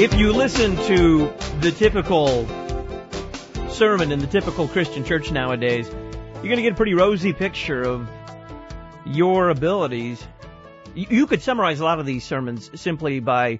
If you listen to the typical sermon in the typical Christian church nowadays, you're going to get a pretty rosy picture of your abilities. You could summarize a lot of these sermons simply by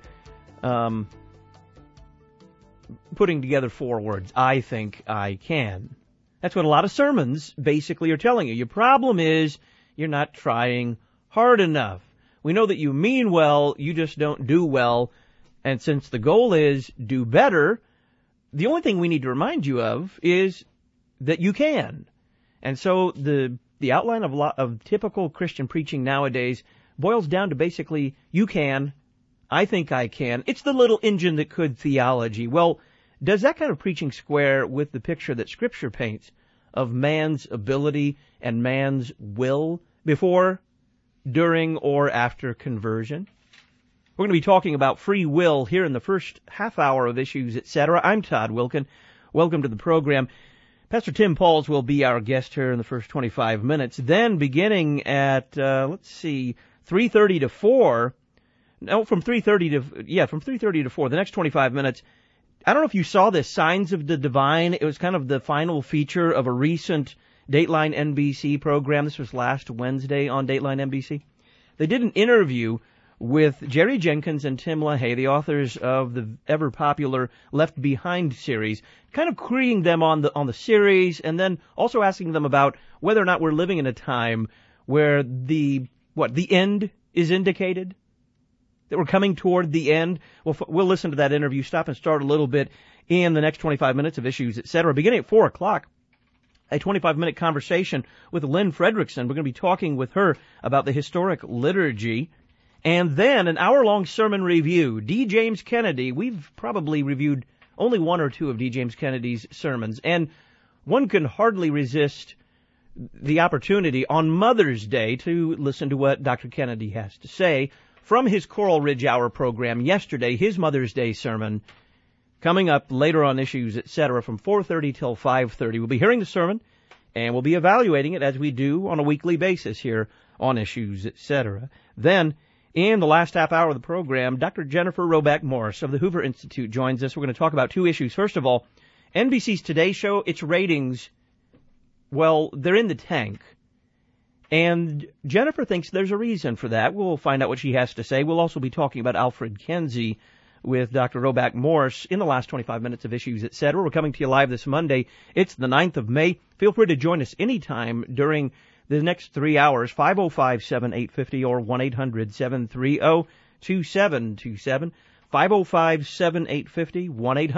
putting together 4 words. I think I can. That's what a lot of sermons basically are telling you. Your problem is you're not trying hard enough. We know that you mean well, you just don't do well. And since the goal is do better, the only thing we need to remind you of is that you can. And so the outline of a lot of typical Christian preaching nowadays boils down to basically, you can, I think I can. It's the little engine that could theology. Well, does that kind of preaching square with the picture that Scripture paints of man's ability and man's will before, during, or after conversion? We're going to be talking about free will here in the first half hour of Issues, Etc. I'm Todd Wilken. Welcome to the program. Pastor Tim Pauls will be our guest here in the first 25 minutes. Then beginning at, 3:30 to 4, from 3:30 to 4, the next 25 minutes, I don't know if you saw this, Signs of the Divine. It was kind of the final feature of a recent Dateline NBC program. This was last Wednesday on Dateline NBC. They did an interview with Jerry Jenkins and Tim LaHaye, the authors of the ever-popular Left Behind series, kind of querying them on the series, and then also asking them about whether or not we're living in a time where the end is indicated, that we're coming toward the end. We'll listen to that interview, stop and start a little bit in the next 25 minutes of Issues, Etc. Beginning at 4 o'clock, a 25-minute conversation with Lynn Fredrickson. We're going to be talking with her about the historic liturgy. And then an hour-long sermon review. D. James Kennedy. We've probably reviewed only 1 or 2 of D. James Kennedy's sermons. And one can hardly resist the opportunity on Mother's Day to listen to what Dr. Kennedy has to say from his Coral Ridge Hour program yesterday, his Mother's Day sermon, coming up later on Issues, Etc., from 4:30 till 5:30. We'll be hearing the sermon, and we'll be evaluating it as we do on a weekly basis here on Issues, Etc. Then, in the last half hour of the program, Dr. Jennifer Roback Morse of the Hoover Institute joins us. We're going to talk about 2 issues. First of all, NBC's Today Show, its ratings, well, they're in the tank. And Jennifer thinks there's a reason for that. We'll find out what she has to say. We'll also be talking about Alfred Kinsey with Dr. Roback Morse in the last 25 minutes of Issues, Etc. We're coming to you live this Monday. It's the 9th of May. Feel free to join us anytime during the next 3 hours, 505-7850 or 1-800-730-2727, 505-7850,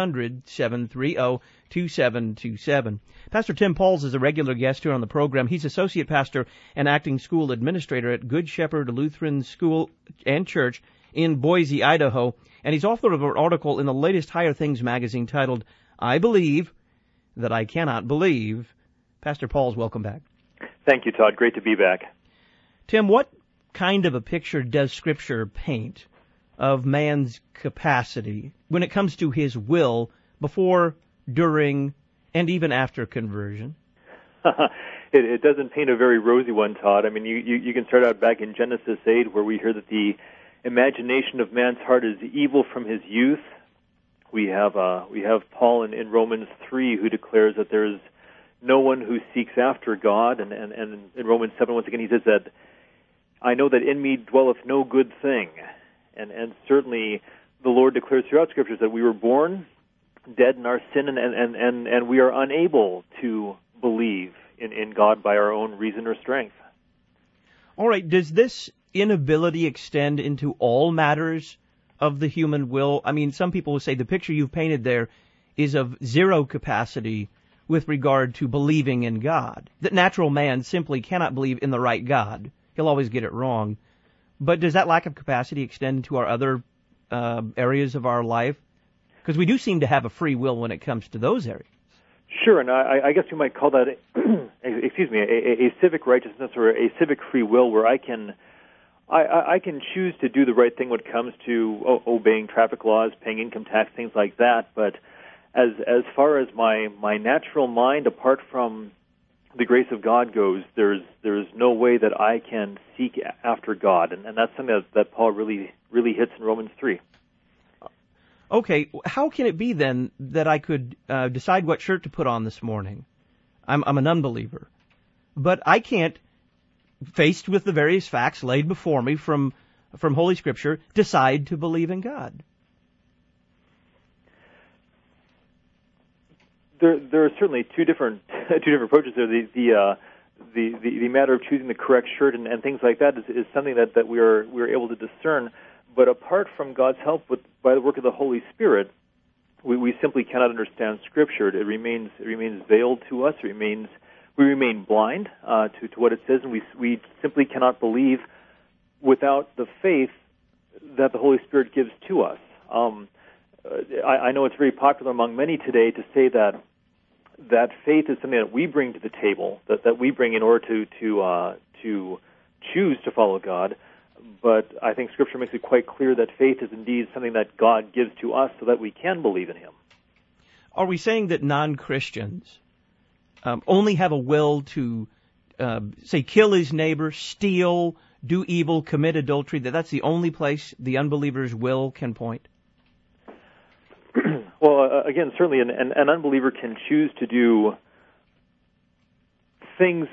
1-800-730-2727. Pastor Tim Pauls is a regular guest here on the program. He's associate pastor and acting school administrator at Good Shepherd Lutheran School and Church in Boise, Idaho, and he's author of an article in the latest Higher Things magazine titled, I Believe That I Cannot Believe. Pastor Pauls, welcome back. Thank you, Todd. Great to be back. Tim, what kind of a picture does Scripture paint of man's capacity when it comes to his will before, during, and even after conversion? It doesn't paint a very rosy one, Todd. I mean, you can start out back in Genesis 8, where we hear that the imagination of man's heart is evil from his youth. We have Paul in Romans 3 who declares that there is no one who seeks after God, and in Romans 7, once again, he says that, I know that in me dwelleth no good thing. And certainly the Lord declares throughout Scriptures that we were born dead in our sin, and we are unable to believe in God by our own reason or strength. All right, does this inability extend into all matters of the human will? I mean, some people will say the picture you've painted there is of zero capacity with regard to believing in God, that natural man simply cannot believe in the right God. He'll always get it wrong. But does that lack of capacity extend to our other areas of our life? Because we do seem to have a free will when it comes to those areas. Sure, and I guess you might call that, a civic righteousness or a civic free will, where I can choose to do the right thing when it comes to obeying traffic laws, paying income tax, things like that. But as far as my natural mind, apart from the grace of God goes, there's no way that I can seek after God, and that's something that Paul really hits in Romans 3. Okay, how can it be then that I could decide what shirt to put on this morning? I'm an unbeliever. But I can't, faced with the various facts laid before me from Holy Scripture, decide to believe in God. There are certainly two different approaches there. The matter of choosing the correct shirt and things like that is something that we are able to discern. But apart from God's help by the work of the Holy Spirit, we simply cannot understand Scripture. It remains veiled to us. We remain blind to what it says, and we simply cannot believe without the faith that the Holy Spirit gives to us. I know it's very popular among many today to say that faith is something that we bring to the table, that we bring in order to choose to follow God. But I think Scripture makes it quite clear that faith is indeed something that God gives to us so that we can believe in Him. Are we saying that non-Christians only have a will to, say, kill his neighbor, steal, do evil, commit adultery, that's the only place the unbeliever's will can point? Well, again, certainly an unbeliever can choose to do things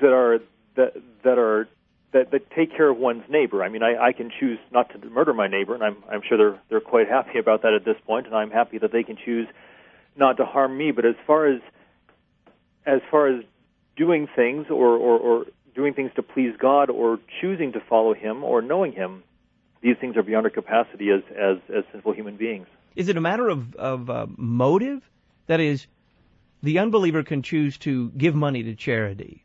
that take care of one's neighbor. I mean, I can choose not to murder my neighbor, and I'm sure they're quite happy about that at this point, and I'm happy that they can choose not to harm me. But as far as doing things or doing things to please God or choosing to follow Him or knowing Him, these things are beyond our capacity as sinful human beings. Is it a matter of motive? That is, the unbeliever can choose to give money to charity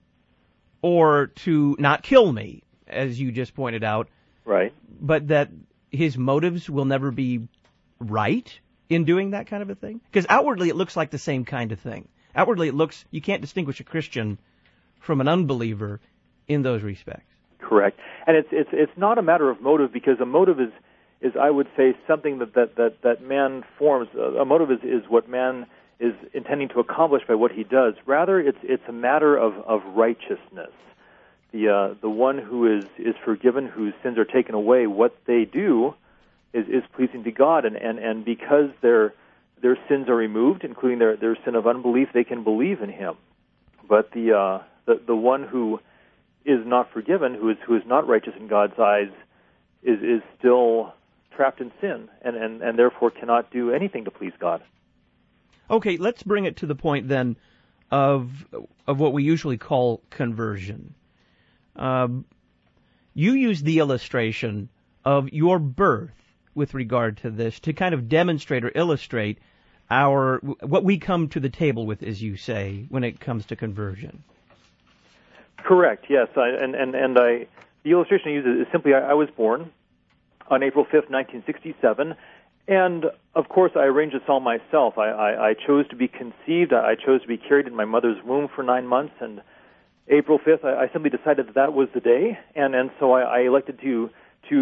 or to not kill me, as you just pointed out. Right. But that his motives will never be right in doing that kind of a thing? Because outwardly it looks like the same kind of thing. Outwardly it looks, you can't distinguish a Christian from an unbeliever in those respects. Correct. And it's not a matter of motive, because a motive is I would say something that man forms. A motive is what man is intending to accomplish by what he does. Rather, it's a matter of righteousness. The one who is forgiven, whose sins are taken away, what they do is pleasing to God, and because their sins are removed, including their sin of unbelief, they can believe in Him. But the one who is not forgiven, who is not righteous in God's eyes, is still trapped in sin, and therefore cannot do anything to please God. Okay, let's bring it to the point then of what we usually call conversion. You use the illustration of your birth with regard to this to kind of demonstrate or illustrate what we come to the table with, as you say, when it comes to conversion. Correct. Yes, the illustration I use is simply I was born on April 5th, 1967, and of course I arranged this all myself. I chose to be conceived. I chose to be carried in my mother's womb for 9 months, and April 5th, I simply decided that was the day, and so I elected to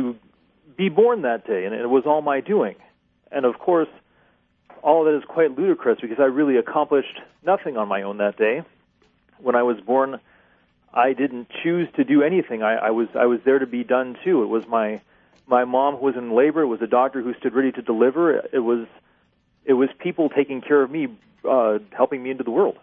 be born that day, and it was all my doing. And of course, all of that is quite ludicrous, because I really accomplished nothing on my own that day. When I was born, I didn't choose to do anything. I was there to be done too. It was my mom who was in labor. It was a doctor who stood ready to deliver. It was people taking care of me, helping me into the world.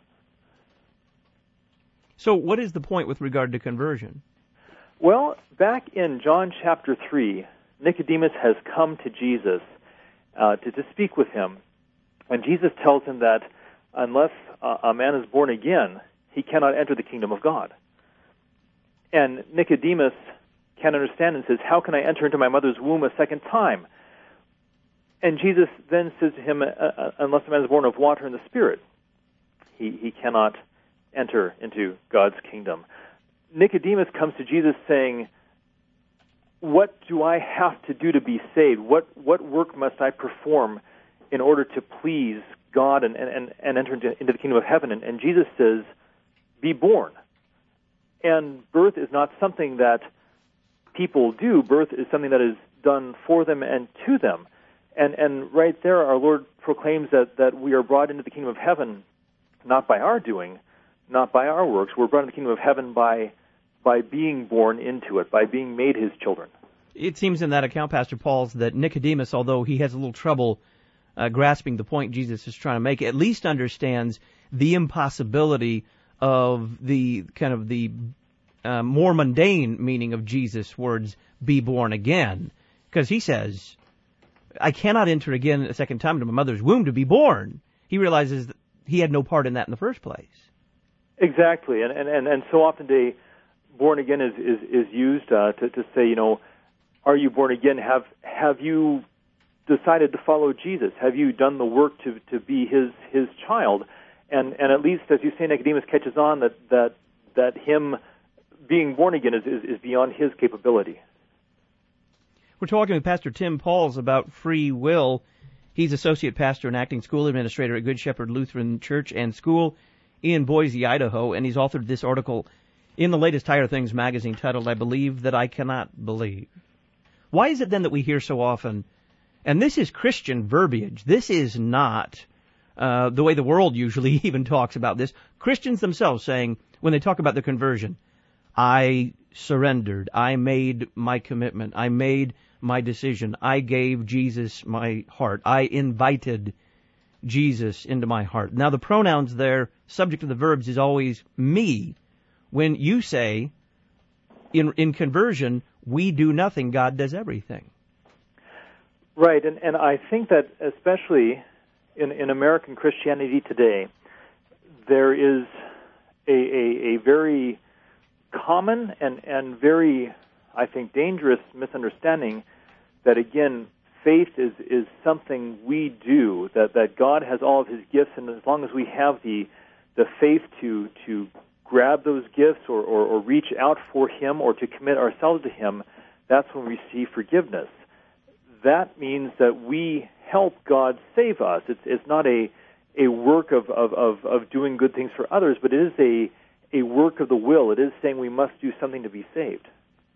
So what is the point with regard to conversion? Well, back in John chapter 3, Nicodemus has come to Jesus to speak with him. And Jesus tells him that unless a man is born again, he cannot enter the kingdom of God. And Nicodemus can't understand and says, how can I enter into my mother's womb a second time? And Jesus then says to him, unless a man is born of water and the Spirit, he cannot enter into God's kingdom. Nicodemus comes to Jesus saying, what do I have to do to be saved? What work must I perform in order to please God and enter into the kingdom of heaven? And Jesus says, be born. And birth is not something that people do. Birth is something that is done for them and to them. And right there, our Lord proclaims that we are brought into the kingdom of heaven not by our doing, not by our works. We're brought into the kingdom of heaven by being born into it, by being made His children. It seems in that account, Pastor Paul's, that Nicodemus, although he has a little trouble grasping the point Jesus is trying to make, at least understands the impossibility of the kind of the more mundane meaning of Jesus' words, be born again. Because he says, I cannot enter again a second time into my mother's womb to be born. He realizes that he had no part in that in the first place. Exactly, and so often today, born again is used to say, are you born again? Have you decided to follow Jesus? Have you done the work to be his child? And at least, as you say, Nicodemus catches on that him being born again is beyond his capability. We're talking with Pastor Tim Pauls about free will. He's associate pastor and acting school administrator at Good Shepherd Lutheran Church and School in Boise, Idaho, and he's authored this article in the latest Higher Things magazine titled, I Believe That I Cannot Believe. Why is it then that we hear so often, and this is Christian verbiage, this is not the way the world usually even talks about this, Christians themselves saying, when they talk about their conversion, I surrendered, I made my commitment, I made my decision, I gave Jesus my heart, I invited Jesus into my heart. Now the pronouns there, subject to the verbs, is always me. When you say, in conversion, we do nothing, God does everything. Right, and I think that especially in American Christianity today, there is a very common and very, I think, dangerous misunderstanding that, again, faith is something we do, that God has all of his gifts, and as long as we have the faith to grab those gifts or reach out for him or to commit ourselves to him, that's when we receive forgiveness. That means that we help God save us. It's not a work of doing good things for others, but it is a work of the will. It is saying we must do something to be saved.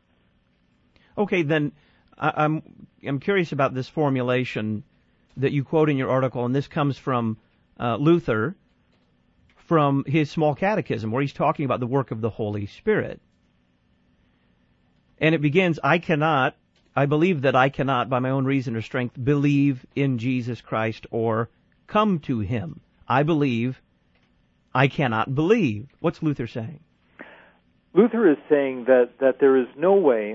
Okay, then I'm curious about this formulation that you quote in your article, and this comes from Luther, from his small catechism, where he's talking about the work of the Holy Spirit. And it begins, I believe that I cannot, by my own reason or strength, believe in Jesus Christ or come to him. I believe, I cannot believe. What's Luther saying? Luther is saying that there is no way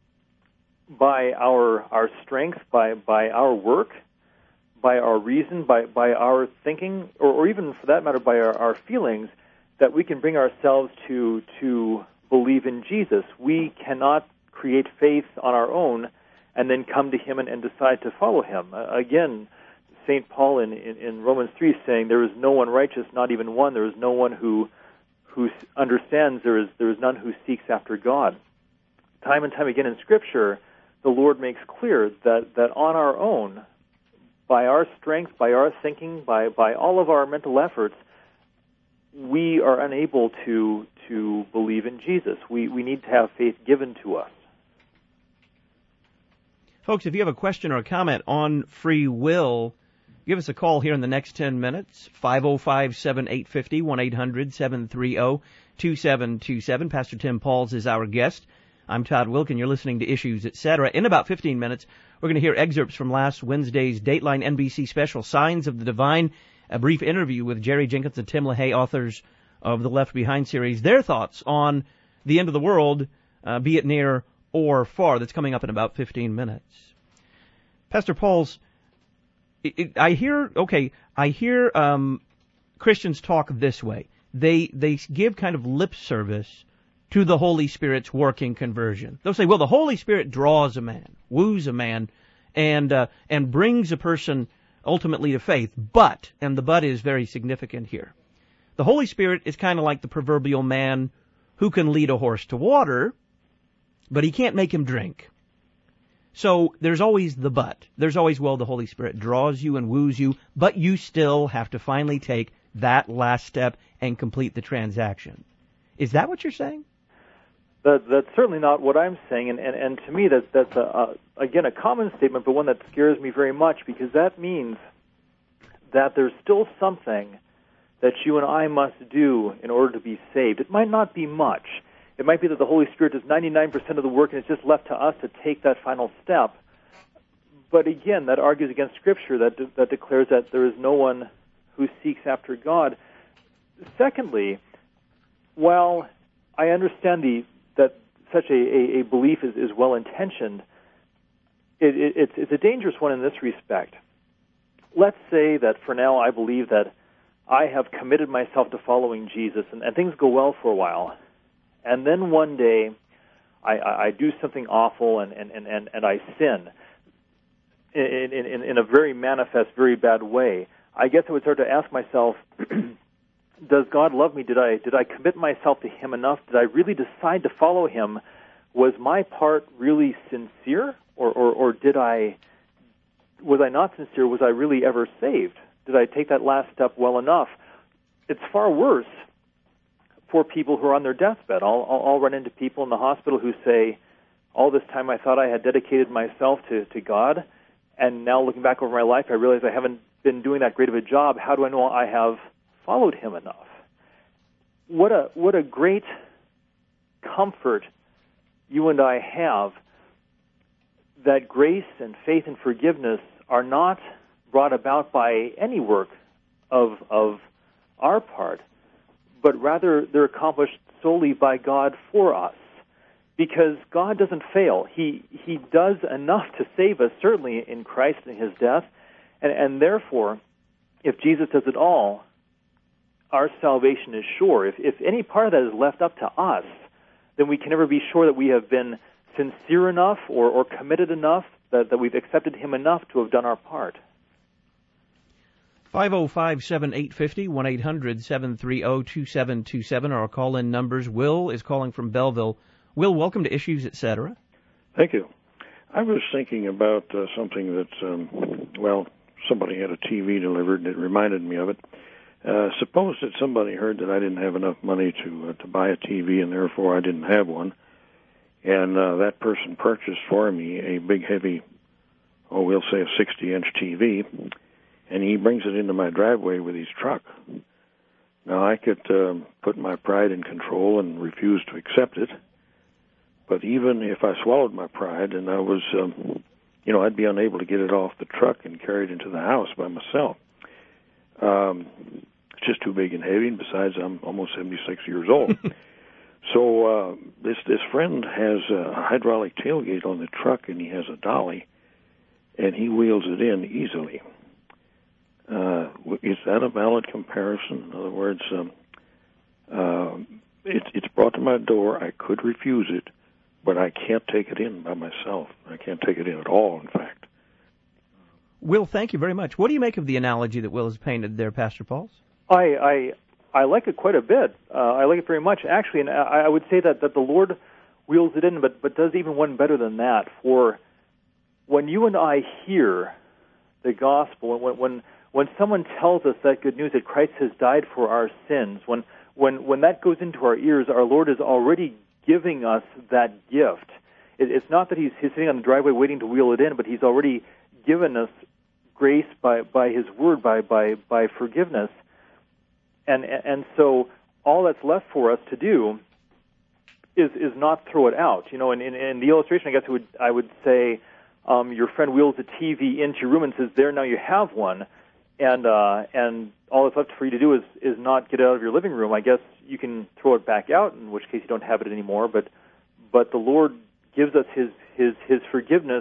by our strength, by our work, by our reason, by our thinking, or even for that matter by our feelings, that we can bring ourselves to believe in Jesus. We cannot create faith on our own and then come to him and decide to follow him. Again, St. Paul in Romans 3 is saying there is no one righteous, not even one. There is no one who understands. There is none who seeks after God. Time and time again in Scripture, the Lord makes clear that on our own, by our strength, by our thinking, by all of our mental efforts, we are unable to believe in Jesus. We need to have faith given to us. Folks, if you have a question or a comment on free will, give us a call here in the next 10 minutes, 505-7850, 1-800-730-2727. Pastor Tim Pauls is our guest. I'm Todd Wilken. You're listening to Issues, Etc. In about 15 minutes, we're going to hear excerpts from last Wednesday's Dateline NBC special, Signs of the Divine, a brief interview with Jerry Jenkins and Tim LaHaye, authors of the Left Behind series, their thoughts on the end of the world, be it near or far. That's coming up in about 15 minutes. Pastor Pauls, I hear Christians talk this way. They give kind of lip service to the Holy Spirit's work in conversion. They'll say, well, the Holy Spirit draws a man, woos a man, and brings a person ultimately to faith. But, and the but is very significant here, the Holy Spirit is kind of like the proverbial man who can lead a horse to water, but he can't make him drink. So there's always the but. There's always, well, the Holy Spirit draws you and woos you, but you still have to finally take that last step and complete the transaction. Is that what you're saying? That's certainly not what I'm saying, and to me that's again a common statement, but one that scares me very much, because that means that there's still something that you and I must do in order to be saved. It might not be much. It might be that the Holy Spirit does 99% of the work and it's just left to us to take that final step. But again, that argues against Scripture that declares that there is no one who seeks after God. Secondly, while I understand that such a belief is well-intentioned, it's a dangerous one in this respect. Let's say that for now I believe that I have committed myself to following Jesus, and things go well for a while, and then one day I do something awful and I sin in a very manifest, very bad way. I guess I would start to ask myself, does God love me? Did I commit myself to Him enough? Did I really decide to follow Him? Was my part really sincere, or was I not sincere? Was I really ever saved? Did I take that last step well enough? It's far worse for people who are on their deathbed. I'll run into people in the hospital who say, all this time I thought I had dedicated myself to God, and now looking back over my life, I realize I haven't been doing that great of a job. How do I know I have followed Him enough? What a great comfort you and I have that grace and faith and forgiveness are not brought about by any work of our part, but rather they're accomplished solely by God for us. Because God doesn't fail. He does enough to save us, certainly in Christ and His death, and therefore, if Jesus does it all, our salvation is sure. If any part of that is left up to us, then we can never be sure that we have been sincere enough or committed enough, that we've accepted Him enough to have done our part. 505-7850, 1-800-730-2727 are our call-in numbers. Will is calling from Belleville. Will, welcome to Issues, Etc. Thank you. I was thinking about something that, somebody had a TV delivered, and it reminded me of it. Suppose that somebody heard that I didn't have enough money to buy a TV, and therefore I didn't have one, and that person purchased for me a big, heavy, we'll say a 60-inch TV, and he brings it into my driveway with his truck. Now, I could put my pride in control and refuse to accept it, but even if I swallowed my pride and I was, I'd be unable to get it off the truck and carry it into the house by myself. It's just too big and heavy, and besides, I'm almost 76 years old. So this friend has a hydraulic tailgate on the truck, and he has a dolly, and he wheels it in easily. Is that a valid comparison? In other words, it's brought to my door. I could refuse it, but I can't take it in by myself. I can't take it in at all, in fact. Will, thank you very much. What do you make of the analogy that Will has painted there, Pastor Pauls? I like it quite a bit. I like it very much, actually, and I would say that the Lord wheels it in, but does even one better than that. For when you and I hear the gospel, when someone tells us that good news that Christ has died for our sins, when that goes into our ears, our Lord is already giving us that gift. It's not that He's sitting on the driveway waiting to wheel it in, but He's already given us grace by His word, by forgiveness. And so all that's left for us to do is not throw it out. In the illustration, I guess I would say your friend wheels a TV into your room and says, "There, now you have one," and all that's left for you to do is not get it out of your living room. I guess you can throw it back out, in which case you don't have it anymore. But the Lord gives us His forgiveness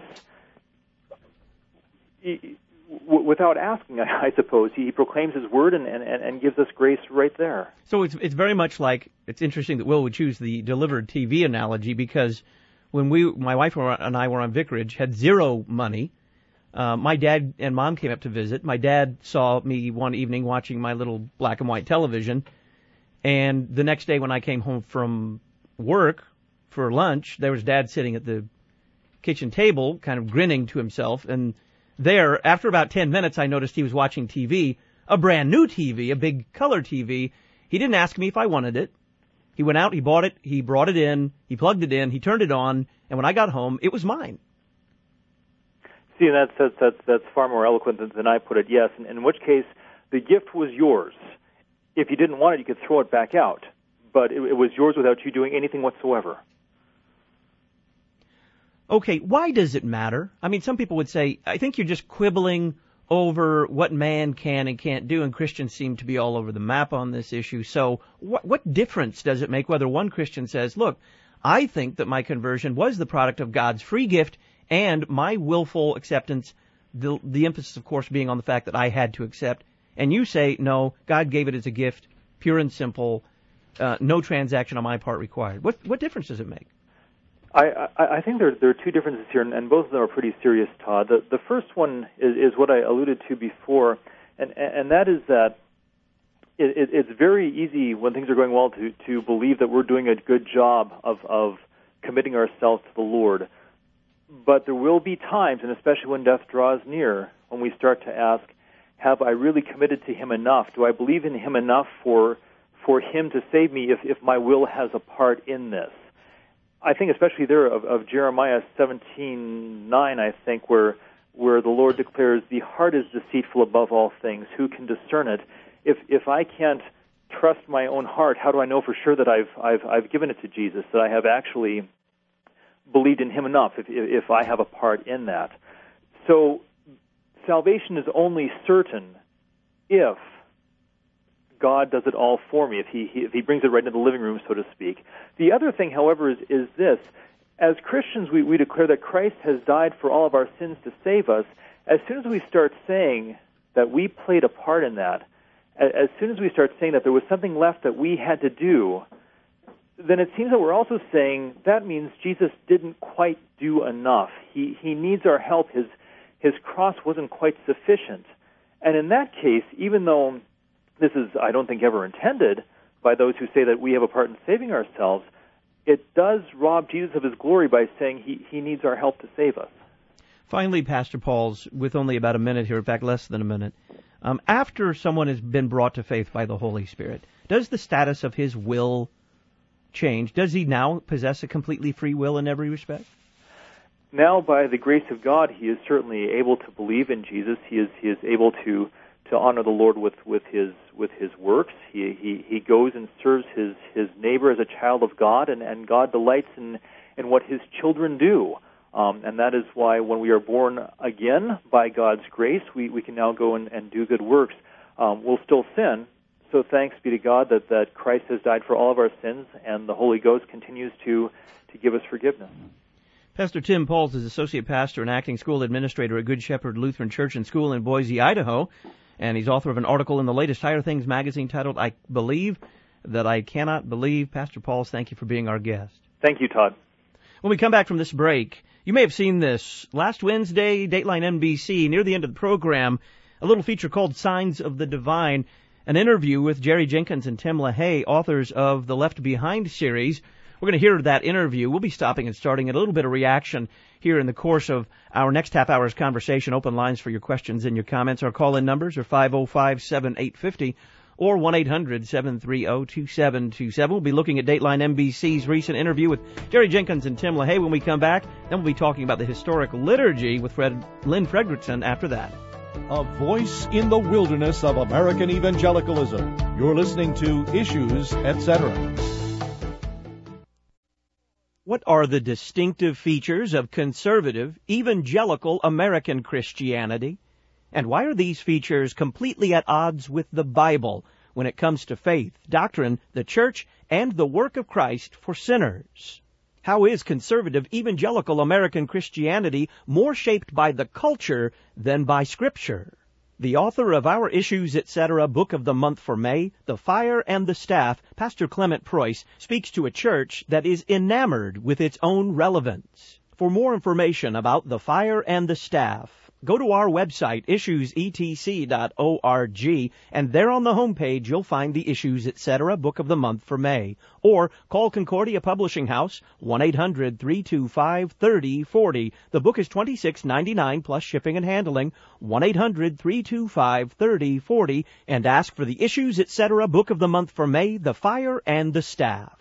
without asking, I suppose. He proclaims His word and gives us grace right there. So it's very much like, it's interesting that Will would choose the delivered TV analogy, because when my wife and I were on vicarage, had zero money. My dad and mom came up to visit. My dad saw me one evening watching my little black and white television, and the next day when I came home from work for lunch, there was Dad sitting at the kitchen table, kind of grinning to himself, and there, after about 10 minutes, I noticed he was watching TV, a brand new TV, a big color TV. He didn't ask me if I wanted it. He went out, he bought it, he brought it in, he plugged it in, he turned it on, and when I got home, it was mine. See, and that's far more eloquent than I put it, yes, in which case the gift was yours. If you didn't want it, you could throw it back out, but it was yours without you doing anything whatsoever. Okay, why does it matter? I mean, some people would say, I think you're just quibbling over what man can and can't do, and Christians seem to be all over the map on this issue. So what difference does it make whether one Christian says, look, I think that my conversion was the product of God's free gift and my willful acceptance, the emphasis, of course, being on the fact that I had to accept, and you say, no, God gave it as a gift, pure and simple, no transaction on my part required. What difference does it make? I think there are two differences here, and both of them are pretty serious, Todd. The first one is what I alluded to before, and that is that it's very easy when things are going well to believe that we're doing a good job of committing ourselves to the Lord. But there will be times, and especially when death draws near, when we start to ask, have I really committed to Him enough? Do I believe in Him enough for Him to save me if my will has a part in this? I think especially there of Jeremiah 17:9, I think, where the Lord declares, the heart is deceitful above all things. Who can discern it? If I can't trust my own heart, how do I know for sure that I've given it to Jesus, that I have actually believed in Him enough if I have a part in that? So salvation is only certain if God does it all for me, if he brings it right into the living room, so to speak. The other thing, however, is this. As Christians, we declare that Christ has died for all of our sins to save us. As soon as we start saying that we played a part in that, as soon as we start saying that there was something left that we had to do, then it seems that we're also saying that means Jesus didn't quite do enough. He needs our help. His cross wasn't quite sufficient. And in that case, even though this is, I don't think, ever intended by those who say that we have a part in saving ourselves, it does rob Jesus of His glory by saying he needs our help to save us. Finally, Pastor Pauls, with only about a minute here, in fact, less than a minute, after someone has been brought to faith by the Holy Spirit, does the status of his will change? Does he now possess a completely free will in every respect? Now, by the grace of God, he is certainly able to believe in Jesus. He is able to honor the Lord with his works. He goes and serves his neighbor as a child of God, and God delights in what His children do. And that is why when we are born again by God's grace, we can now go and do good works. We'll still sin, so thanks be to God that Christ has died for all of our sins, and the Holy Ghost continues to give us forgiveness. Pastor Tim Pauls is Associate Pastor and Acting School Administrator at Good Shepherd Lutheran Church and School in Boise, Idaho, and he's author of an article in the latest Higher Things magazine titled, I Believe That I Cannot Believe. Pastor Pauls, thank you for being our guest. Thank you, Todd. When we come back from this break, you may have seen this. Last Wednesday, Dateline NBC, near the end of the program, a little feature called Signs of the Divine, an interview with Jerry Jenkins and Tim LaHaye, authors of the Left Behind series. We're going to hear that interview. We'll be stopping and starting at a little bit of reaction here in the course of our next half hour's conversation. Open lines for your questions and your comments. Our call-in numbers are 505-7850 or 1-800-730-2727. We'll be looking at Dateline NBC's recent interview with Jerry Jenkins and Tim LaHaye when we come back. Then we'll be talking about the historic liturgy with Lynn Fredrickson after that. A voice in the wilderness of American evangelicalism. You're listening to Issues, Etc. What are the distinctive features of conservative, evangelical American Christianity? And why are these features completely at odds with the Bible when it comes to faith, doctrine, the church, and the work of Christ for sinners? How is conservative, evangelical American Christianity more shaped by the culture than by Scripture? The author of our Issues, Etc. Book of the Month for May, The Fire and the Staff, Pastor Clement Preuss, speaks to a church that is enamored with its own relevance. For more information about The Fire and the Staff, go to our website, issuesetc.org, and there on the homepage you'll find the Issues, Etc. Book of the Month for May. Or call Concordia Publishing House, 1-800-325-3040. The book is $26.99 plus shipping and handling, 1-800-325-3040, and ask for the Issues, Etc. Book of the Month for May, The Fire and the Staff.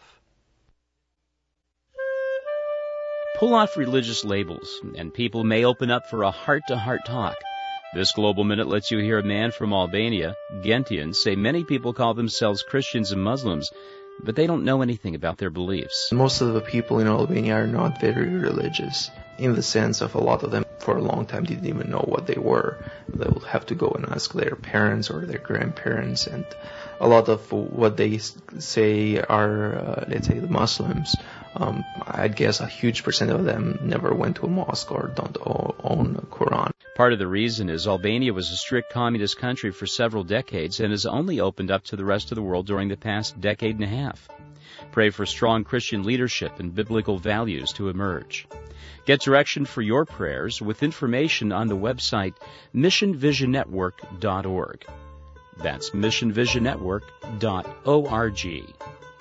Pull off religious labels, and people may open up for a heart-to-heart talk. This Global Minute lets you hear a man from Albania, Gentians, say many people call themselves Christians and Muslims, but they don't know anything about their beliefs. Most of the people in Albania are not very religious, in the sense of a lot of them for a long time didn't even know what they were. They would have to go and ask their parents or their grandparents, and a lot of what they say are, let's say, the Muslims. I'd guess a huge percent of them never went to a mosque or don't own a Quran. Part of the reason is Albania was a strict communist country for several decades and has only opened up to the rest of the world during the past decade and a half. Pray for strong Christian leadership and biblical values to emerge. Get direction for your prayers with information on the website missionvisionnetwork.org. That's missionvisionnetwork.org.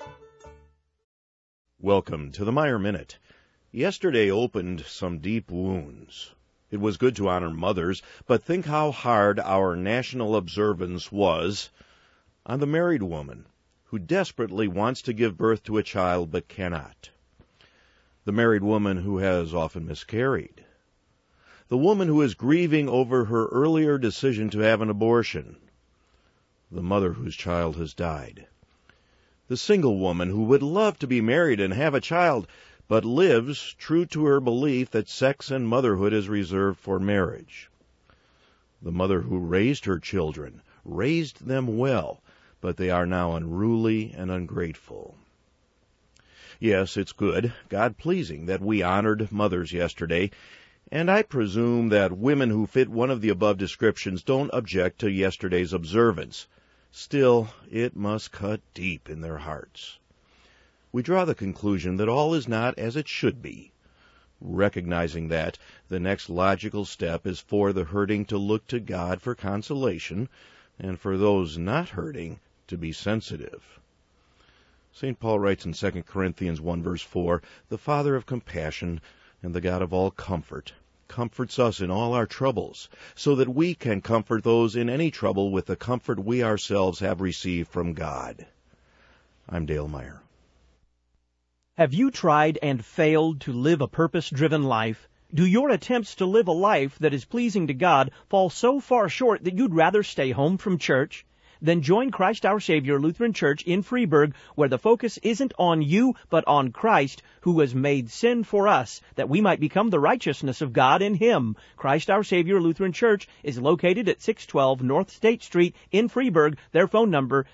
Welcome to the Meyer Minute. Yesterday opened some deep wounds. It was good to honor mothers, but think how hard our national observance was on the married woman who desperately wants to give birth to a child but cannot. The married woman who has often miscarried. The woman who is grieving over her earlier decision to have an abortion. The mother whose child has died. The single woman who would love to be married and have a child, but lives true to her belief that sex and motherhood is reserved for marriage. The mother who raised her children, raised them well, but they are now unruly and ungrateful. Yes, it's good, God-pleasing, that we honored mothers yesterday, and I presume that women who fit one of the above descriptions don't object to yesterday's observance. Still, it must cut deep in their hearts. We draw the conclusion that all is not as it should be. Recognizing that, the next logical step is for the hurting to look to God for consolation, and for those not hurting to be sensitive. St. Paul writes in 2 Corinthians 1 verse 4, "The Father of compassion and the God of all comfort comforts us in all our troubles, so that we can comfort those in any trouble with the comfort we ourselves have received from God." I'm Dale Meyer. Have you tried and failed to live a purpose-driven life? Do your attempts to live a life that is pleasing to God fall so far short that you'd rather stay home from church? Then join Christ Our Savior Lutheran Church in Freeburg, where the focus isn't on you, but on Christ, who was made sin for us, that we might become the righteousness of God in Him. Christ Our Savior Lutheran Church is located at 612 North State Street in Freeburg. Their phone number,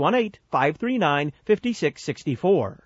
618-539-5664.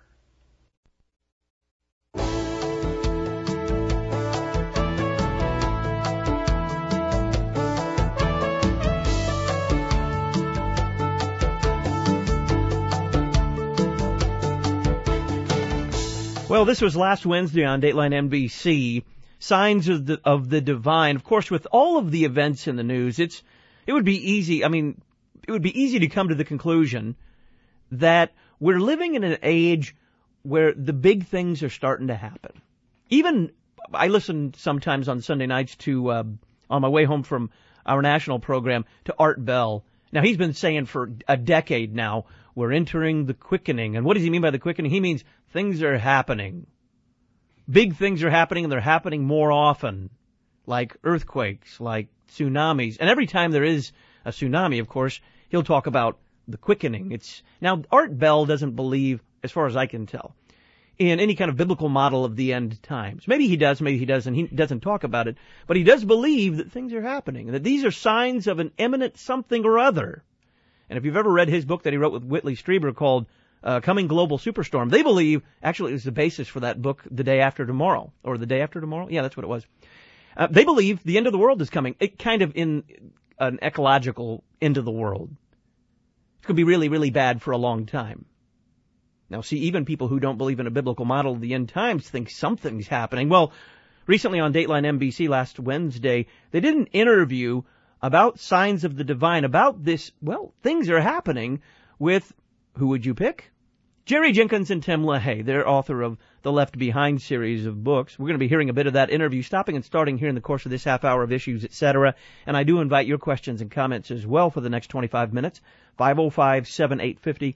Well, this was last Wednesday on Dateline NBC, Signs of the Divine. Of course, with all of the events in the news, it would be easy to come to the conclusion that we're living in an age where the big things are starting to happen. Even, I listen sometimes on Sunday nights to, on my way home from our national program, to Art Bell. Now, he's been saying for a decade now, we're entering the quickening. And what does he mean by the quickening? He means things are happening. Big things are happening, and they're happening more often, like earthquakes, like tsunamis. And every time there is a tsunami, of course, he'll talk about the quickening. Now, Art Bell doesn't believe, as far as I can tell, in any kind of biblical model of the end times. Maybe he does, maybe he doesn't. He doesn't talk about it. But he does believe that things are happening, and that these are signs of an imminent something or other. And if you've ever read his book that he wrote with Whitley Strieber called Coming Global Superstorm, they believe, actually it was the basis for that book, The Day After Tomorrow, or The Day After Tomorrow? Yeah, that's what it was. They believe the end of the world is coming, kind of in an ecological end of the world. It's going to be really, really bad for a long time. Now, see, even people who don't believe in a biblical model of the end times think something's happening. Well, recently on Dateline NBC last Wednesday, they did an interview about Signs of the Divine, about this, well, things are happening with, who would you pick? Jerry Jenkins and Tim LaHaye. They're author of the Left Behind series of books. We're going to be hearing a bit of that interview, stopping and starting here in the course of this half hour of Issues, etc. And I do invite your questions and comments as well for the next 25 minutes. 505-7850,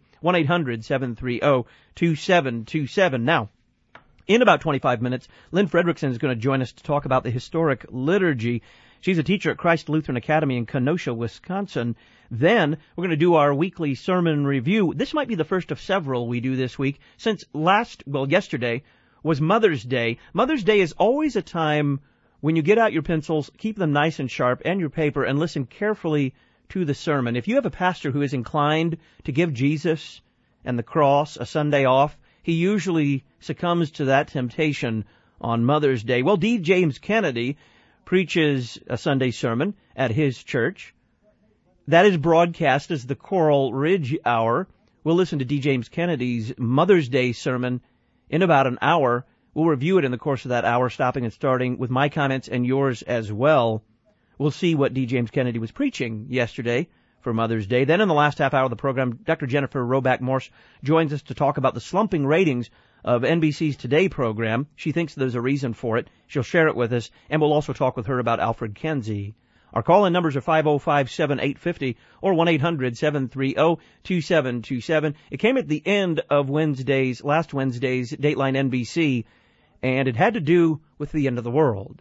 1-800-730-2727. Now, in about 25 minutes, Lynn Fredrickson is going to join us to talk about the historic liturgy. She's a teacher at Christ Lutheran Academy in Kenosha, Wisconsin. Then we're going to do our weekly sermon review. This might be the first of several we do this week, since yesterday was Mother's Day. Mother's Day is always a time when you get out your pencils, keep them nice and sharp, and your paper, and listen carefully to the sermon. If you have a pastor who is inclined to give Jesus and the cross a Sunday off, he usually succumbs to that temptation on Mother's Day. Well, D. James Kennedy preaches a Sunday sermon at his church. That is broadcast as the Coral Ridge Hour. We'll listen to D. James Kennedy's Mother's Day sermon in about an hour. We'll review it in the course of that hour, stopping and starting with my comments and yours as well. We'll see what D. James Kennedy was preaching yesterday for Mother's Day. Then in the last half hour of the program, Dr. Jennifer Roback Morse joins us to talk about the slumping ratings of NBC's Today program. She thinks there's a reason for it. She'll share it with us, and we'll also talk with her about Alfred Kinsey. Our call-in numbers are 505-7850 or 1-800-730-2727. It came at the end of last Wednesday's Dateline NBC, and it had to do with the end of the world.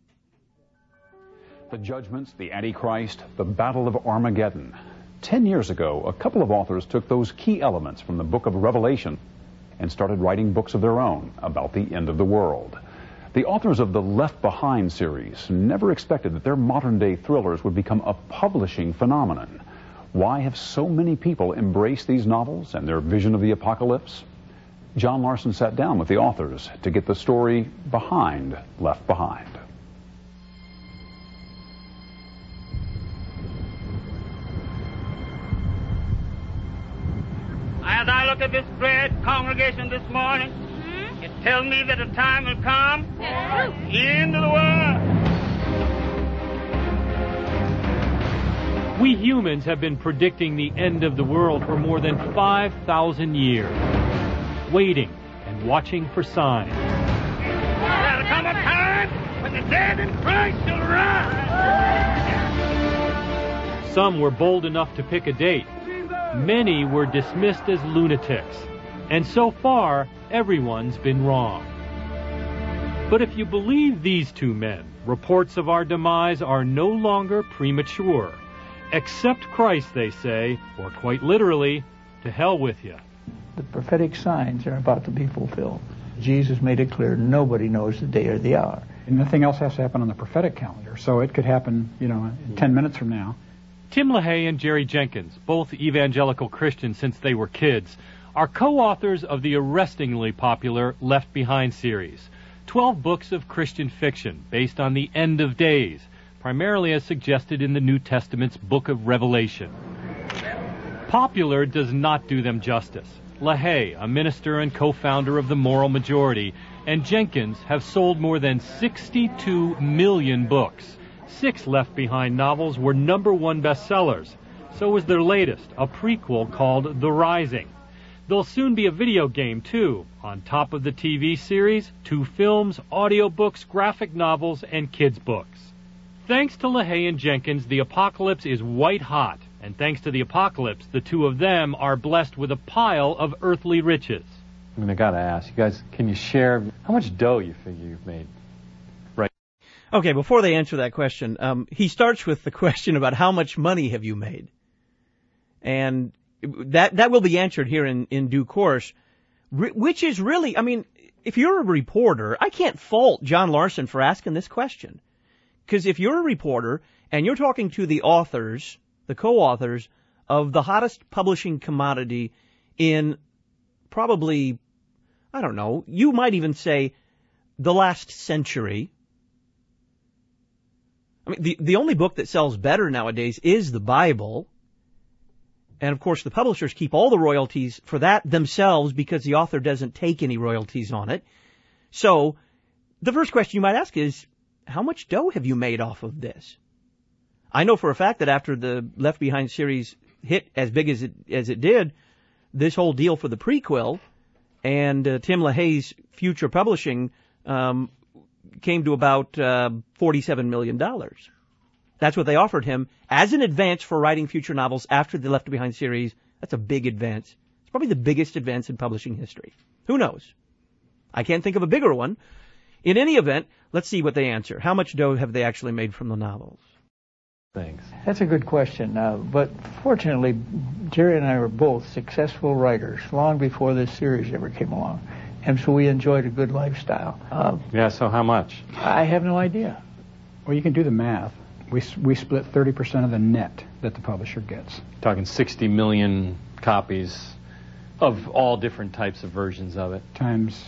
The judgments, the Antichrist, the Battle of Armageddon. 10 years ago, a couple of authors took those key elements from the book of Revelation and started writing books of their own about the end of the world. The authors of the Left Behind series never expected that their modern-day thrillers would become a publishing phenomenon. Why have so many people embraced these novels and their vision of the apocalypse? John Larson sat down with the authors to get the story behind Left Behind. As I look at this great congregation this morning, it tells me that a time will come, the end of the world. We humans have been predicting the end of the world for more than 5,000 years, waiting and watching for signs. There'll come a time when the dead in Christ shall rise. Some were bold enough to pick a date. Many were dismissed as lunatics. And so far, everyone's been wrong. But if you believe these two men, reports of our demise are no longer premature. Accept Christ, they say, or quite literally, to hell with you. The prophetic signs are about to be fulfilled. Jesus made it clear nobody knows the day or the hour. And nothing else has to happen on the prophetic calendar, so it could happen, in 10 minutes from now. Tim LaHaye and Jerry Jenkins, both evangelical Christians since they were kids, are co-authors of the arrestingly popular Left Behind series, 12 books of Christian fiction based on the end of days, primarily as suggested in the New Testament's book of Revelation. Popular does not do them justice. LaHaye, a minister and co-founder of the Moral Majority, and Jenkins have sold more than 62 million books. 6 Left Behind novels were #1 bestsellers. So was their latest, a prequel called The Rising. There'll soon be a video game, too, on top of the TV series, 2 films, audiobooks, graphic novels, and kids' books. Thanks to LaHaye and Jenkins, the apocalypse is white hot. And thanks to the apocalypse, the two of them are blessed with a pile of earthly riches. I got to ask, you guys, can you share how much dough you figure you've made? Okay, before they answer that question, he starts with the question about how much money have you made? And that will be answered here in due course, which is really, if you're a reporter, I can't fault John Larson for asking this question. Because if you're a reporter and you're talking to the authors, the co-authors of the hottest publishing commodity in probably, you might even say the last century. The only book that sells better nowadays is the Bible. And of course the publishers keep all the royalties for that themselves because the author doesn't take any royalties on it. So the first question you might ask is, how much dough have you made off of this? I know for a fact that after the Left Behind series hit as big as it did, this whole deal for the prequel and Tim LaHaye's future publishing came to about $47 million. That's what they offered him as an advance for writing future novels after the Left Behind series. That's a big advance. It's probably the biggest advance in publishing history. Who knows? I can't think of a bigger one. In any event, Let's see what they answer. How much dough have they actually made from the novels? Thanks. That's a good question. But fortunately, Jerry and I were both successful writers long before this series ever came along. And so we enjoyed a good lifestyle. So how much? I have no idea. Well, you can do the math. We split 30% of the net that the publisher gets. Talking 60 million copies of all different types of versions of it. Times,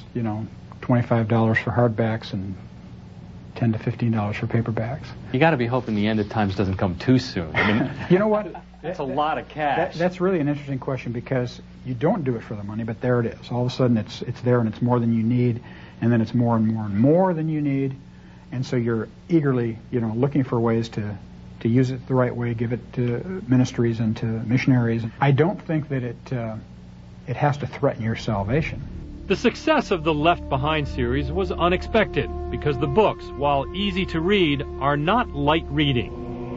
$25 for hardbacks and $10 to $15 for paperbacks. You got to be hoping the end of times doesn't come too soon. I mean, you know what? That's a lot of cash. That's really an interesting question because you don't do it for the money, but there it is. All of a sudden it's there and it's more than you need, and then it's more and more and more than you need, and so you're eagerly, looking for ways to use it the right way, give it to ministries and to missionaries. I don't think that it has to threaten your salvation. The success of the Left Behind series was unexpected because the books, while easy to read, are not light reading.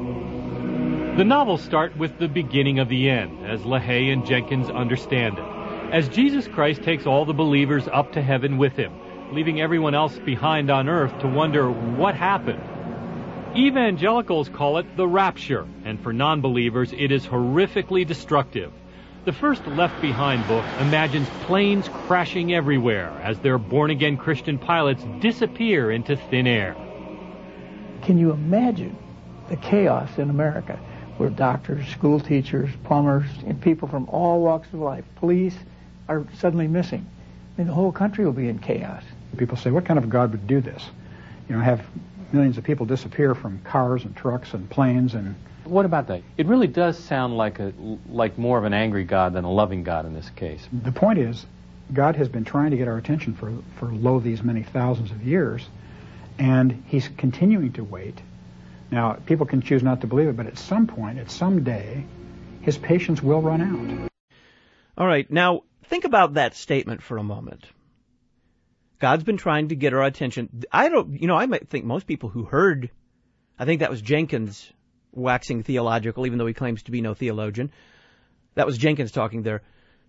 The novels start with the beginning of the end, as LaHaye and Jenkins understand it, as Jesus Christ takes all the believers up to heaven with him, leaving everyone else behind on earth to wonder what happened. Evangelicals call it the rapture, and for non-believers it is horrifically destructive. The first Left Behind book imagines planes crashing everywhere as their born-again Christian pilots disappear into thin air. Can you imagine the chaos in America where doctors, school teachers, plumbers, and people from all walks of life, police, are suddenly missing? I mean, the whole country will be in chaos. People say, what kind of God would do this? Have millions of people disappear from cars and trucks and planes and... What about that? It really does sound like more of an angry God than a loving God in this case. The point is, God has been trying to get our attention for these many thousands of years, and he's continuing to wait. Now, people can choose not to believe it, but at some point, at some day, his patience will run out. All right, now think about that statement for a moment. God's been trying to get our attention. I might think most people who heard, I think that was Jenkins waxing theological, even though he claims to be no theologian. That was Jenkins talking there.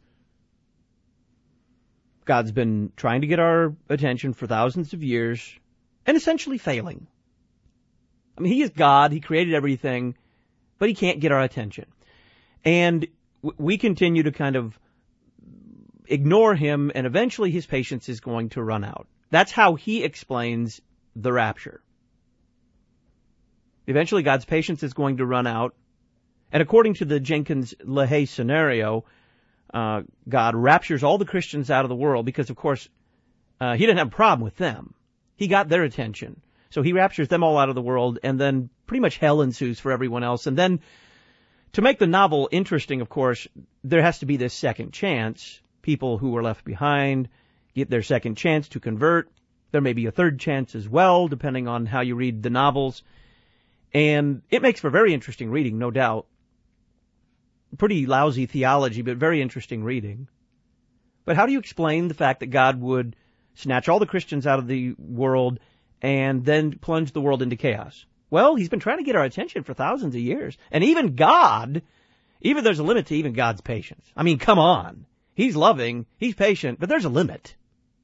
God's been trying to get our attention for thousands of years and essentially failing. I mean, he is God. He created everything, but he can't get our attention. And we continue to kind of ignore him, and eventually his patience is going to run out. That's how he explains the rapture. Eventually God's patience is going to run out, and according to the Jenkins-LaHaye scenario, God raptures all the Christians out of the world because, of course, he didn't have a problem with them. He got their attention. So he raptures them all out of the world, and then pretty much hell ensues for everyone else. And then, to make the novel interesting, of course, there has to be this second chance. People who were left behind get their second chance to convert. There may be a third chance as well, depending on how you read the novels. And it makes for very interesting reading, no doubt. Pretty lousy theology, but very interesting reading. But how do you explain the fact that God would snatch all the Christians out of the world and then plunge the world into chaos? Well, he's been trying to get our attention for thousands of years. And even there's a limit to even God's patience. I mean, come on. He's loving, he's patient, but there's a limit.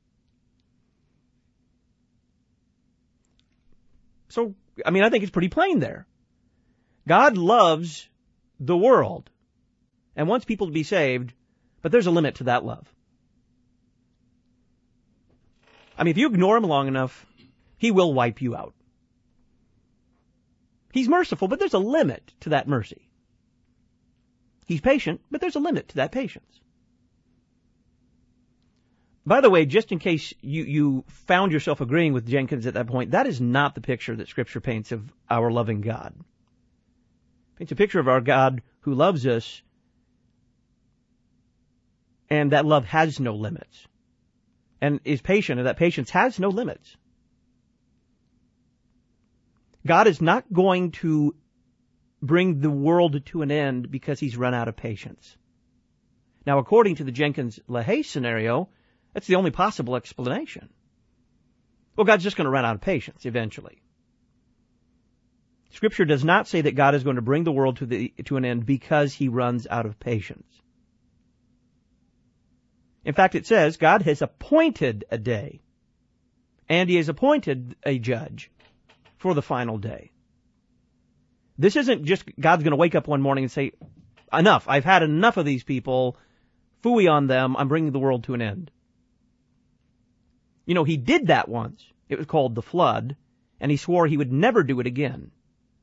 So, I think it's pretty plain there. God loves the world and wants people to be saved, but there's a limit to that love. If you ignore him long enough, he will wipe you out. He's merciful, but there's a limit to that mercy. He's patient, but there's a limit to that patience. By the way, just in case you found yourself agreeing with Jenkins at that point, that is not the picture that Scripture paints of our loving God. It paints a picture of our God who loves us, and that love has no limits, and is patient, and that patience has no limits. God is not going to bring the world to an end because he's run out of patience. Now, according to the Jenkins-LaHaye scenario, that's the only possible explanation. Well, God's just going to run out of patience eventually. Scripture does not say that God is going to bring the world to an end because he runs out of patience. In fact, it says God has appointed a day and he has appointed a judge for the final day. This isn't just God's going to wake up one morning and say, enough, I've had enough of these people, phooey on them, I'm bringing the world to an end. You know, he did that once. It was called the flood, and he swore he would never do it again.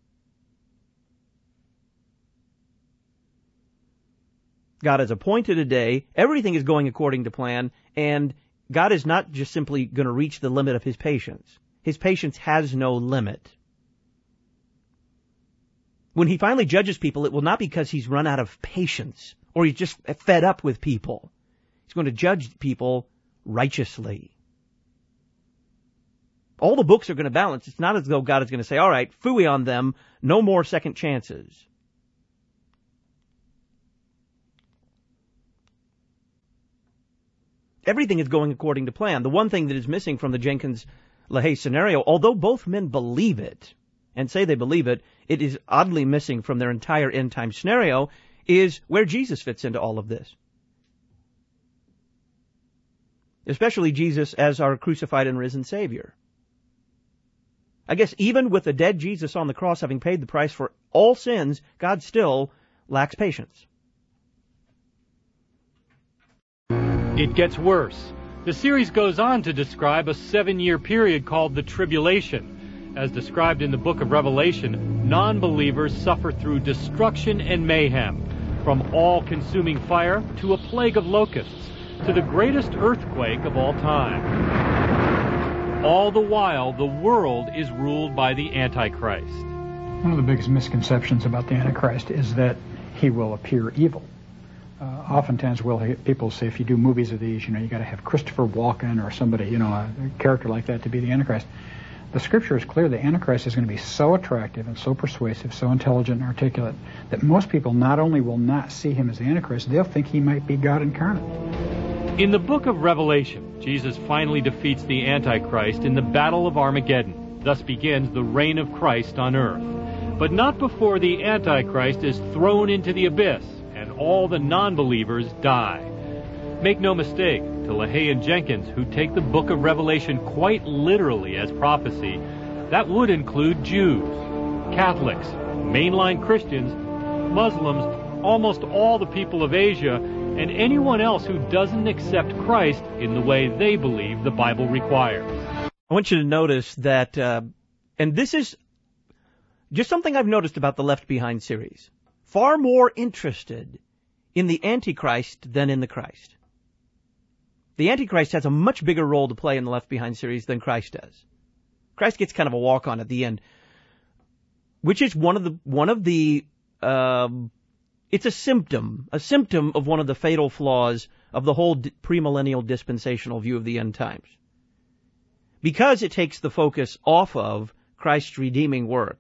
God has appointed a day, everything is going according to plan, and God is not just simply going to reach the limit of his patience. His patience has no limit. When he finally judges people, it will not be because he's run out of patience or he's just fed up with people. He's going to judge people righteously. All the books are going to balance. It's not as though God is going to say, all right, phooey on them, no more second chances. Everything is going according to plan. The one thing that is missing from the Jenkins-LaHaye scenario, although both men believe it and say they believe it, it is oddly missing from their entire end-time scenario, is where Jesus fits into all of this. Especially Jesus as our crucified and risen Savior. I guess even with the dead Jesus on the cross having paid the price for all sins, God still lacks patience. It gets worse. The series goes on to describe a 7-year period called the Tribulation. As described in the book of Revelation, non-believers suffer through destruction and mayhem, from all-consuming fire to a plague of locusts, to the greatest earthquake of all time. All the while, the world is ruled by the Antichrist. One of the biggest misconceptions about the Antichrist is that he will appear evil. Oftentimes people say if you do movies of these, you got to have Christopher Walken or somebody, a character like that to be the Antichrist. The Scripture is clear the Antichrist is going to be so attractive and so persuasive, so intelligent and articulate, that most people not only will not see him as the Antichrist, they'll think he might be God incarnate. In the book of Revelation, Jesus finally defeats the Antichrist in the Battle of Armageddon. Thus begins the reign of Christ on earth. But not before the Antichrist is thrown into the abyss and all the non-believers die. Make no mistake, to LaHaye and Jenkins, who take the book of Revelation quite literally as prophecy, that would include Jews, Catholics, mainline Christians, Muslims, almost all the people of Asia, and anyone else who doesn't accept Christ in the way they believe the Bible requires. I want you to notice that, and this is just something I've noticed about the Left Behind series, far more interested in the Antichrist than in the Christ. The Antichrist has a much bigger role to play in the Left Behind series than Christ does. Christ gets kind of a walk-on at the end, which is one of the it's a symptom of one of the fatal flaws of the whole premillennial dispensational view of the end times. Because it takes the focus off of Christ's redeeming work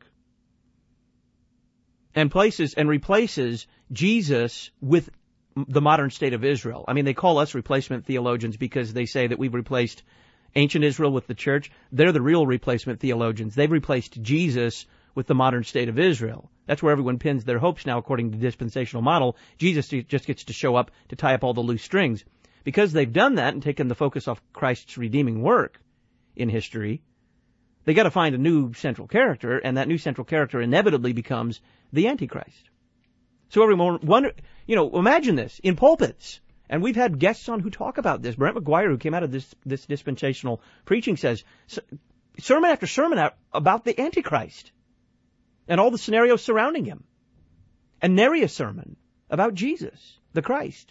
and replaces Jesus with the modern state of Israel. I mean, they call us replacement theologians because they say that we've replaced ancient Israel with the church. They're the real replacement theologians. They've replaced Jesus with the modern state of Israel. That's where everyone pins their hopes now, according to the dispensational model. Jesus just gets to show up to tie up all the loose strings. Because they've done that and taken the focus off Christ's redeeming work in history, they got to find a new central character, and that new central character inevitably becomes the Antichrist. So everyone imagine this in pulpits, and we've had guests on who talk about this. Brent McGuire, who came out of this dispensational preaching, says sermon after sermon about the Antichrist and all the scenarios surrounding him, and nary a sermon about Jesus, the Christ.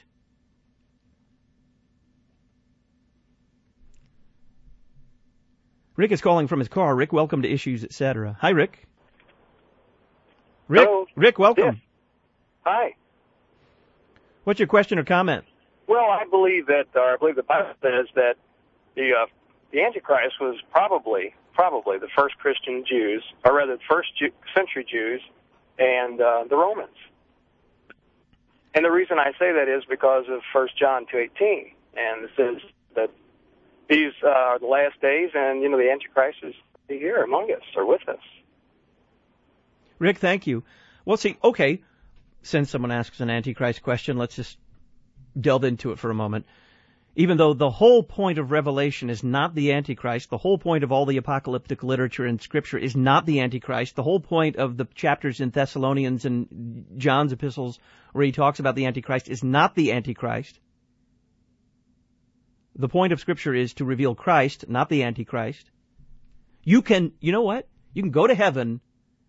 Rick is calling from his car. Rick, welcome to Issues, Etc. Hi, Rick. Hello. Rick, welcome. Yes. Hi. What's your question or comment? Well, I believe the Bible says that the Antichrist was probably the first Christian Jews, or rather the first century Jews, and the Romans. And the reason I say that is because of 1 John 2:18, and it says that these are the last days, and the Antichrist is here among us, or with us. Rick, thank you. Well, see, okay, since someone asks an Antichrist question, let's just delve into it for a moment. Even though the whole point of Revelation is not the Antichrist, the whole point of all the apocalyptic literature in Scripture is not the Antichrist, the whole point of the chapters in Thessalonians and John's epistles where he talks about the Antichrist is not the Antichrist. The point of Scripture is to reveal Christ, not the Antichrist. You know what? You can go to heaven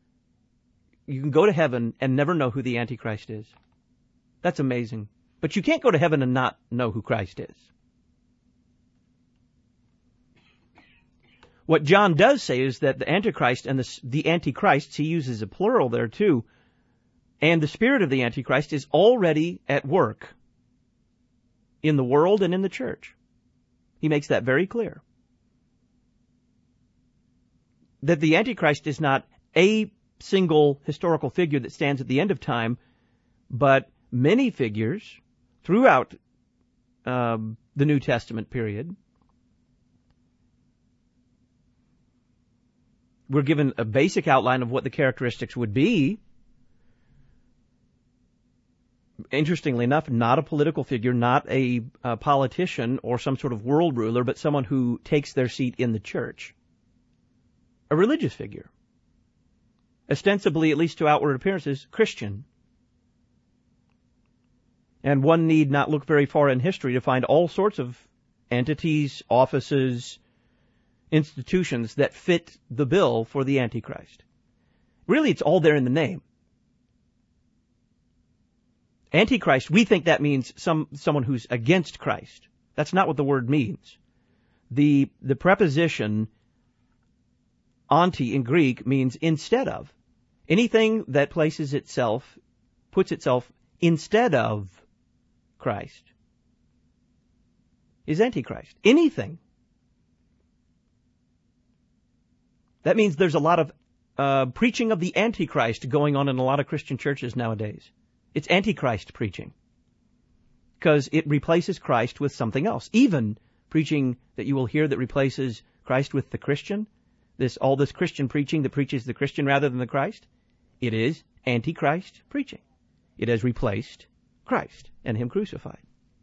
and never know who the Antichrist is. That's amazing. But you can't go to heaven and not know who Christ is. What John does say is that the Antichrist and the Antichrists, he uses a plural there too, and the spirit of the Antichrist is already at work in the world and in the church. He makes that very clear. That the Antichrist is not a single historical figure that stands at the end of time, but many figures throughout the New Testament period. We're given a basic outline of what the characteristics would be. Interestingly enough, not a political figure, not a politician or some sort of world ruler, but someone who takes their seat in the church. A religious figure. Ostensibly, at least to outward appearances, Christian. And one need not look very far in history to find all sorts of entities, offices, institutions that fit the bill for the Antichrist. Really, it's all there in the name. Antichrist, we think that means someone who's against Christ. That's not what the word means. The preposition anti in Greek means instead of. Anything that puts itself instead of Christ is Antichrist. Anything. That means there's a lot of preaching of the Antichrist going on in a lot of Christian churches nowadays. It's Antichrist preaching. Because it replaces Christ with something else. Even preaching that you will hear that replaces Christ with the Christian, all this Christian preaching that preaches the Christian rather than the Christ, it is Antichrist preaching. It has replaced Christ and Him crucified.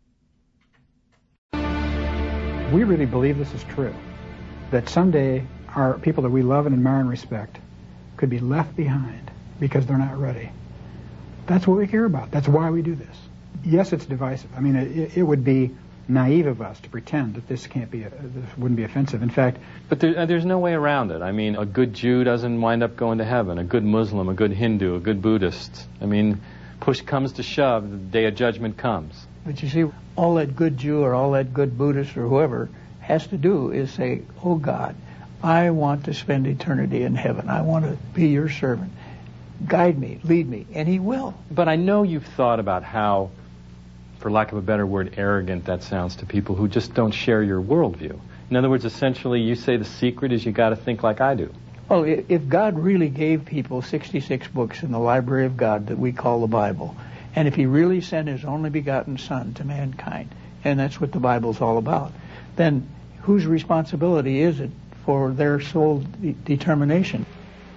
We really believe this is true. That someday our people that we love and admire and respect could be left behind because they're not ready. That's what we care about. That's why we do this. Yes, it's divisive. I mean, it would be naive of us to pretend that this wouldn't be offensive. In fact, but there's no way around it. I mean, a good Jew doesn't wind up going to heaven. A good Muslim, a good Hindu, a good Buddhist. I mean, push comes to shove, the day of judgment comes. But you see, all that good Jew or all that good Buddhist or whoever has to do is say, oh God, I want to spend eternity in heaven. I want to be your servant. Guide me, lead me, and He will. But I know you've thought about how, for lack of a better word, arrogant that sounds to people who just don't share your worldview. In other words, essentially, you say the secret is you got to think like I do. Well, if God really gave people 66 books in the library of God that we call the Bible, and if He really sent His only begotten Son to mankind, and that's what the Bible's all about, then whose responsibility is it for their sole determination?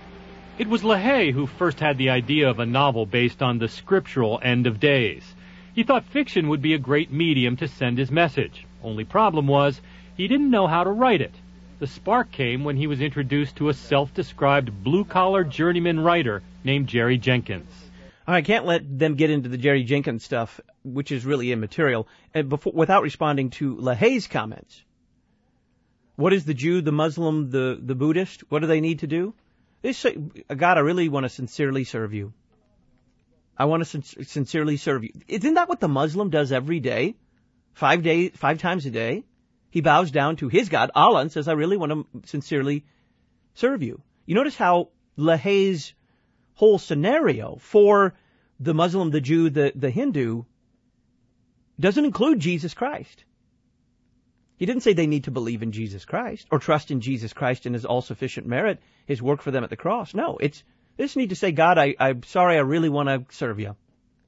It was LaHaye who first had the idea of a novel based on the scriptural end of days. He thought fiction would be a great medium to send his message. Only problem was, he didn't know how to write it. The spark came when he was introduced to a self-described blue-collar journeyman writer named Jerry Jenkins. I can't let them get into the Jerry Jenkins stuff, which is really immaterial, without responding to LaHaye's comments. What is the Jew, the Muslim, the Buddhist? What do they need to do? They say, God, I really want to sincerely serve you. I want to sincerely serve you. Isn't that what the Muslim does every day? 5 times a day? He bows down to his God, Allah, and says, I really want to sincerely serve you. You notice how LaHaye's whole scenario for the Muslim, the Jew, the Hindu doesn't include Jesus Christ. He didn't say they need to believe in Jesus Christ or trust in Jesus Christ and His all-sufficient merit, His work for them at the cross. No, they just need to say, God, I'm sorry, I really want to serve you.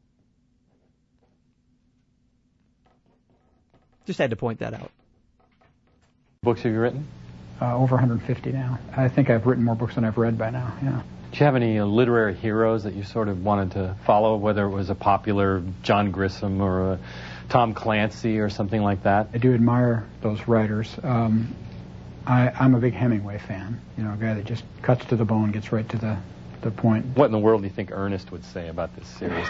Just had to point that out. Books have you written? Over 150 now. I think I've written more books than I've read by now, yeah. Do you have any literary heroes that you sort of wanted to follow, whether it was a popular John Grisham or a Tom Clancy or something like that? I do admire those writers. I'm a big Hemingway fan. You know, a guy that just cuts to the bone, gets right to the point. What in the world do you think Ernest would say about this series?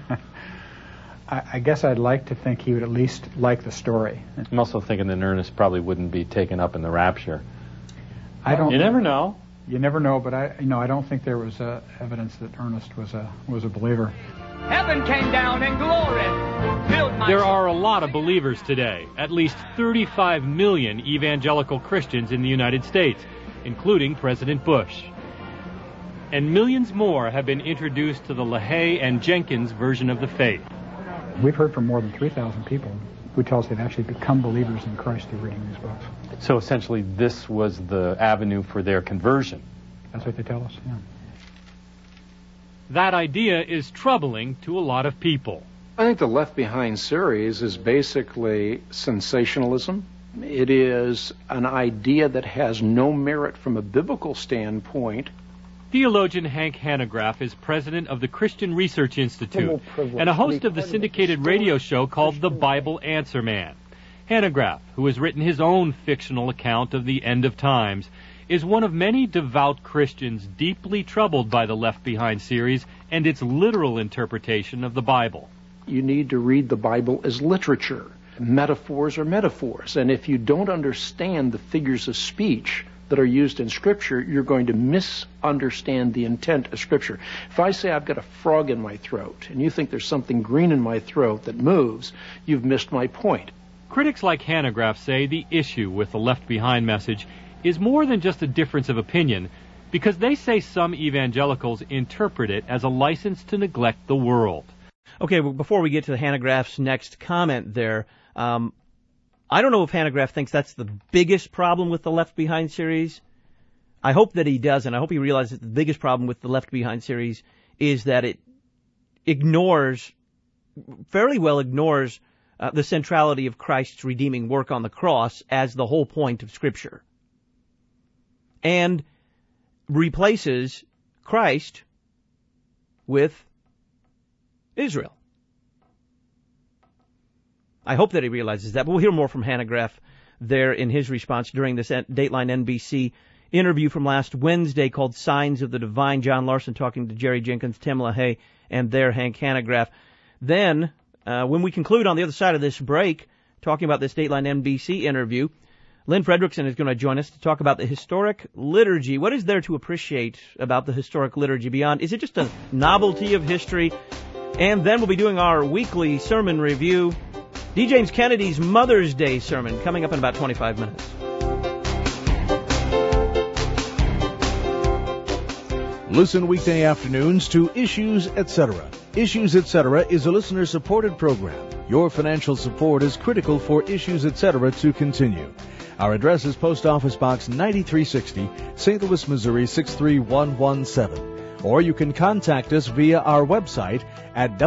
I guess I'd like to think he would at least like the story. I'm also thinking that Ernest probably wouldn't be taken up in the rapture. You never know. You never know, but I don't think there was evidence that Ernest was a believer. Heaven came down in glory. There are a lot of believers today, at least 35 million evangelical Christians in the United States, including President Bush. And millions more have been introduced to the LaHaye and Jenkins version of the faith. We've heard from more than 3,000 people who tell us they've actually become believers in Christ through reading these books. So essentially this was the avenue for their conversion. That's what they tell us, yeah. That idea is troubling to a lot of people. I think the Left Behind series is basically sensationalism. It is an idea that has no merit from a biblical standpoint. Theologian Hank Hanegraaff is president of the Christian Research Institute and a host of the syndicated radio show called The Bible Answer Man. Hanegraaff, who has written his own fictional account of the end of times, is one of many devout Christians deeply troubled by the Left Behind series and its literal interpretation of the Bible. You need to read the Bible as literature. Metaphors are metaphors, and if you don't understand the figures of speech that are used in Scripture, you're going to misunderstand the intent of Scripture. If I say I've got a frog in my throat, and you think there's something green in my throat that moves, you've missed my point. Critics like Hanegraaff say the issue with the Left Behind message is more than just a difference of opinion, because they say some evangelicals interpret it as a license to neglect the world. Okay, well, before we get to Hanegraaff's next comment there, I don't know if Hanegraaff thinks that's the biggest problem with the Left Behind series. I hope that he does, and I hope he realizes that the biggest problem with the Left Behind series is that it fairly well ignores the centrality of Christ's redeeming work on the cross as the whole point of Scripture, and replaces Christ with Israel. I hope that he realizes that, but we'll hear more from Hanegraaff there in his response during this Dateline NBC interview from last Wednesday called Signs of the Divine. John Larson talking to Jerry Jenkins, Tim LaHaye, and their Hank Hanegraaff. Then, when we conclude on the other side of this break, talking about this Dateline NBC interview, Lynn Fredrickson is going to join us to talk about the historic liturgy. What is there to appreciate about the historic liturgy beyond? Is it just a novelty of history? And then we'll be doing our weekly sermon review. D. James Kennedy's Mother's Day sermon coming up in about 25 minutes. Listen weekday afternoons to Issues Etc. Issues Etc. is a listener-supported program. Your financial support is critical for Issues Etc. to continue. Our address is Post Office Box 9360, St. Louis, Missouri 63117. Or you can contact us via our website at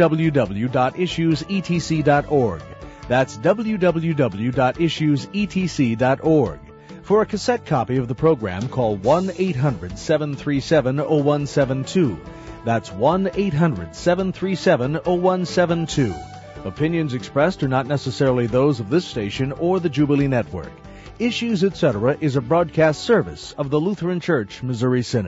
www.issuesetc.org. That's www.issuesetc.org. For a cassette copy of the program, call 1-800-737-0172. That's 1-800-737-0172. Opinions expressed are not necessarily those of this station or the Jubilee Network. Issues Etc. is a broadcast service of the Lutheran Church, Missouri Synod.